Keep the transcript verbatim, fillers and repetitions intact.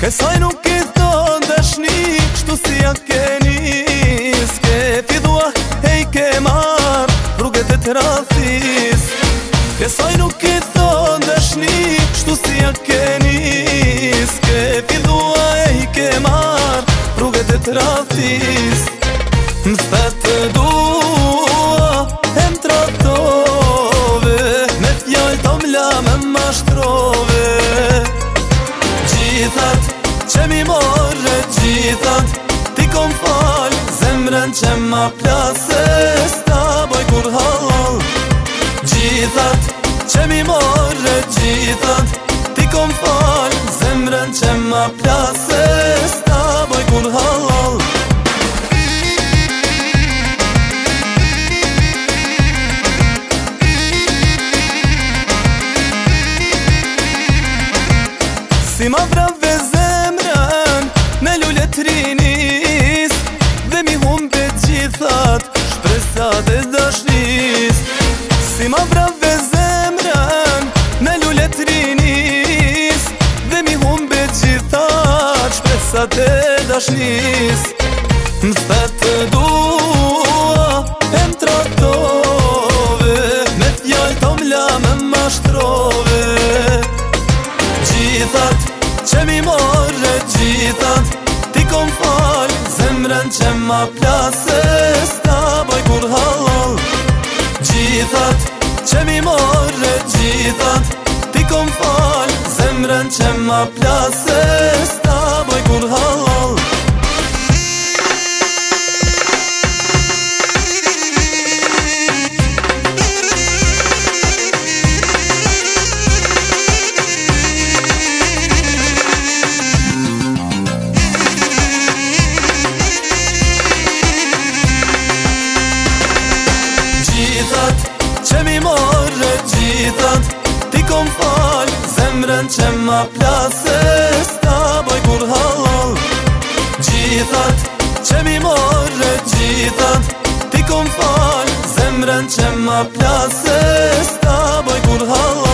Besoj nuk i thon dashni, kështu si ja keni. S'ke fidua, hej ke mar rrugët e trafis. Besoj nuk i thon dashni, kështu si ja keni. S'ke fidua, hej ke mar rrugët e trafis. M'the të dua, e m'tratove, me fjallë të mla me mashtrove. Gjithat që mi morre, gjithat ti kom fal, zemrën që ma plase, s'ta boj kur halal. Gjithat që mi morre, gjithat ti kom fal, zemrën që ma plase, s'ta boj kur halal. Si ma vrave zemrën me lullet rinis, dhe mi humbe gjithat shpresat e dashnis. Si ma vrave zemrën me lullet rinis, dhe mi humbe gjithat shpresat e dashnis. M'the të dua, e m'tratove, me fjallë të mla me mashtrove. Gjithat që mi morre, gjithat ti kom fal, zemrën që ma plase, s'ta boj kur halal. Gjithat që mi morre, gjithat ti kom fal, zemrën që ma plase, s'ta boj kur halal. Gjithat që mi morre, gjithat ti kom fal, zemrën që ma plase, s'ta boj kur halal. Gjithat që mi morre, gjithat ti kom fal, zemrën që ma plase, s'ta boj kur halal.